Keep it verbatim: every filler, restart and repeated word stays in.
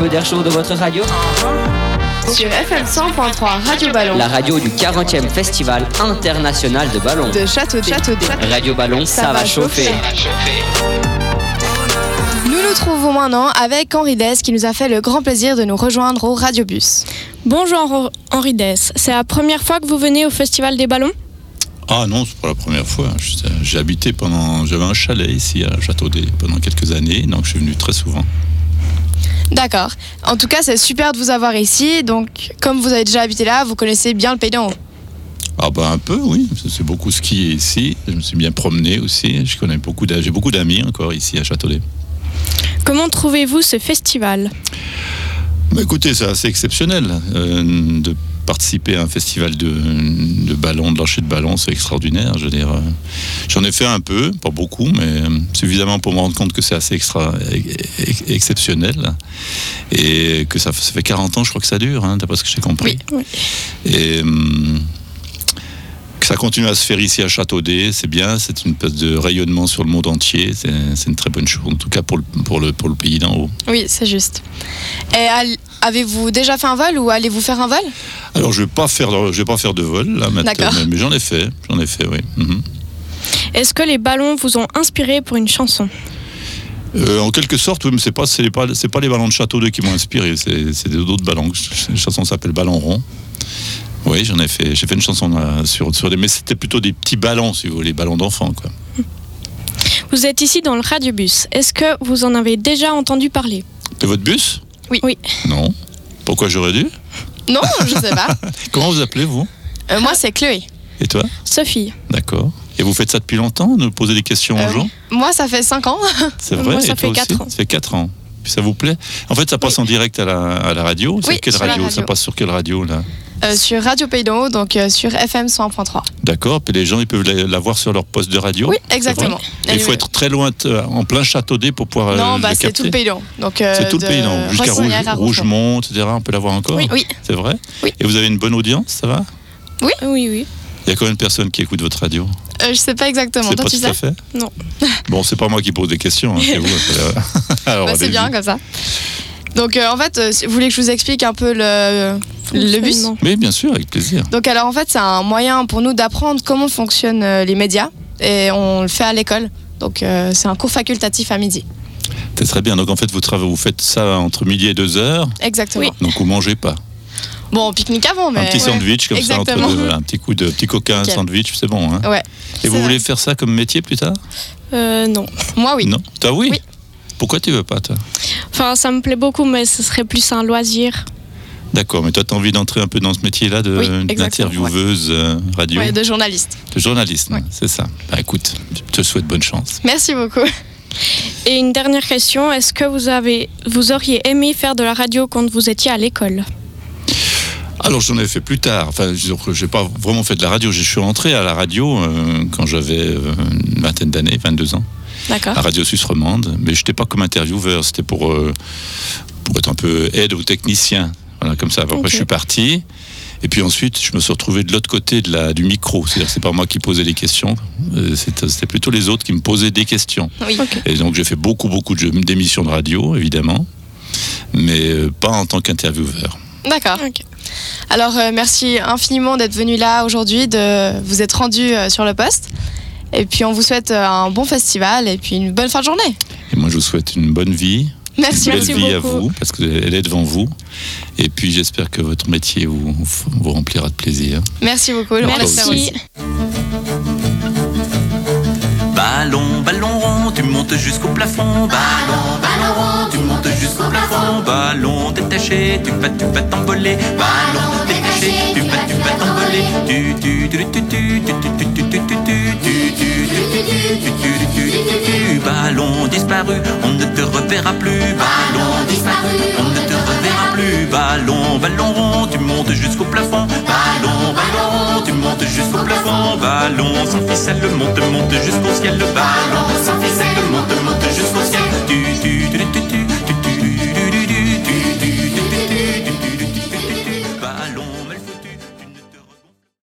peu d'air chaud de votre radio? Sur F M cent point trois, Radio Ballon. La radio du quarantième Festival international de ballon. De Châteaudet. Châteaudet. Radio Ballon, ça, ça va chauffer. chauffer. Nous nous trouvons maintenant avec Henri Dess qui nous a fait le grand plaisir de nous rejoindre au Radiobus. Bonjour Henri Dess, c'est la première fois que vous venez au Festival des Ballons? Ah non, c'est pas la première fois. J'ai habité pendant, j'avais un chalet ici à Châteaudet pendant quelques années, donc je suis venu très souvent. D'accord. En tout cas, c'est super de vous avoir ici. Donc, comme vous avez déjà habité là, vous connaissez bien le Pays d'en Haut. Ah ben un peu, oui. C'est beaucoup skié ici. Je me suis bien promené aussi. Je connais beaucoup, j'ai beaucoup d'amis encore ici à Châteaudet. Comment trouvez-vous ce festival ? Bah écoutez, c'est assez exceptionnel euh, de participer à un festival de, de ballons, de lancer de ballons, c'est extraordinaire. Je veux dire, euh, j'en ai fait un peu, pas beaucoup, mais euh, suffisamment pour me rendre compte que c'est assez extra, ex, exceptionnel et que ça, ça fait quarante ans, je crois que ça dure, hein, d'après ce que j'ai compris. Oui, oui. Et euh, que ça continue à se faire ici à Châteaudet, c'est bien, c'est une espèce de rayonnement sur le monde entier, c'est, c'est une très bonne chose, en tout cas pour le, pour le, pour le pays d'en haut. Oui, c'est juste. Et avez-vous déjà fait un vol ou allez-vous faire un vol ? Alors je ne vais pas faire, je vais pas faire de vol là maintenant, mais, mais j'en ai fait, j'en ai fait, oui. Mm-hmm. Est-ce que les ballons vous ont inspiré pour une chanson ? Euh, en quelque sorte, oui, mais c'est pas, c'est pas, c'est pas les ballons de Châteaudet qui m'ont inspiré, c'est, c'est d'autres ballons. La chanson s'appelle Ballon rond. Oui, j'en ai fait. J'ai fait une chanson sur, sur des, mais c'était plutôt des petits ballons, si vous voulez, ballons d'enfants, quoi. Vous êtes ici dans le Radiobus. Est-ce que vous en avez déjà entendu parler ? De votre bus ? Oui. Oui. Non. Pourquoi j'aurais dû ? Non, je sais pas. Comment vous appelez, vous ? euh, Moi, c'est Chloé. Et toi ? Sophie. D'accord. Et vous faites ça depuis longtemps, de poser des questions euh, aux gens ? Moi, ça fait cinq ans. C'est vrai ? Moi, ça et fait toi quatre aussi ans. Ça fait quatre ans. Puis ça vous plaît ? En fait, ça passe oui. en direct à la, à la radio. Oui, sur quelle sur radio ? la radio Ça passe sur quelle radio, là ? Euh, sur Radio Pays d'en Haut, donc euh, sur F M cent point trois. D'accord, puis les gens ils peuvent la, la voir sur leur poste de radio. Oui, exactement. Il faut être très loin, t- en plein Châteaudet pour pouvoir non, euh, bah, le c'est capter. tout le Pays d'en Haut. Donc, euh, c'est tout le Pays d'en Haut, jusqu'à Rouge, Rougemont, et cetera. On peut la voir encore. Oui, oui. C'est vrai. Oui. Et vous avez une bonne audience, ça va ? Oui, oui, oui. Il y a combien de personnes qui écoutent votre radio ? euh, Je sais pas exactement. C'est Toi, pas tu tout sais à fait. Non. Bon, c'est pas moi qui pose des questions, hein, c'est vous. Alors, bah, c'est bien comme ça. Donc euh, en fait, euh, vous voulez que je vous explique un peu le, le bus ? Oui, bien sûr, avec plaisir. Donc alors en fait, c'est un moyen pour nous d'apprendre comment fonctionnent euh, les médias et on le fait à l'école. Donc euh, c'est un cours facultatif à midi. C'est très bien. Donc en fait, vous, travaillez, vous faites ça entre midi et deux heures. Exactement. Oui. Donc vous mangez pas. Bon, on pique-nique avant, mais... Un petit sandwich ouais. comme Exactement. ça, entre deux, voilà, un petit coup de petit coca, okay. un sandwich, c'est bon. Hein. Ouais. Et c'est vous vrai. voulez faire ça comme métier plus tard ? Euh, non. Moi, oui. Non. Toi, oui. Oui. Pourquoi tu veux pas, toi ? Enfin, ça me plaît beaucoup, mais ce serait plus un loisir. D'accord, mais toi, tu as envie d'entrer un peu dans ce métier-là de, oui, d'intervieweuse ouais. radio ? Oui, de journaliste. De journaliste, ouais. c'est ça. Bah écoute, je te souhaite bonne chance. Merci beaucoup. Et une dernière question, est-ce que vous, avez, vous auriez aimé faire de la radio quand vous étiez à l'école ? Alors j'en ai fait plus tard, enfin je n'ai pas vraiment fait de la radio, je suis rentré à la radio euh, quand j'avais euh, une vingtaine d'années, vingt-deux ans. D'accord. À Radio Suisse Romande, mais je n'étais pas comme intervieweur, c'était pour, euh, pour être un peu aide aux techniciens. Voilà, comme ça. Après, okay. je suis parti. Et puis ensuite, je me suis retrouvé de l'autre côté de la, du micro. C'est-à-dire que c'est pas moi qui posais les questions, c'était, c'était plutôt les autres qui me posaient des questions. Oui. Okay. Et donc j'ai fait beaucoup, beaucoup de, d'émissions de radio, évidemment, mais pas en tant qu'intervieweur. D'accord. Okay. Alors, euh, merci infiniment d'être venu là aujourd'hui, de vous être rendu euh, sur le poste. Et puis, on vous souhaite euh, un bon festival et puis une bonne fin de journée. Et moi, je vous souhaite une bonne vie. Merci, une merci belle vie beaucoup. à vous, parce qu'elle est devant vous. Et puis, j'espère que votre métier vous, vous remplira de plaisir. Merci beaucoup. Merci. Ballon, ballon rond, tu montes jusqu'au plafond. Ballon, ballon rond, tu montes jusqu'au plafond. Ballon détaché, tu vas, tu vas t'envoler. Ballon détaché, tu vas, tu vas t'envoler. Tu, tu, tu, tu, tu, tu, tu, tu, tu, tu, tu, tu, ballon disparu, on ne te reverra plus. Ballon disparu, on ne te reverra plus. Ballon, ballon rond, tu montes jusqu'au plafond. Ballon, ballon rond, tu montes jusqu'au plafond. Ballon sans ficelle, monte, monte jusqu'au ciel. Le ballon sans ficelle, monte, monte jusqu'au ciel. Tu, tu, tu, tu, tu,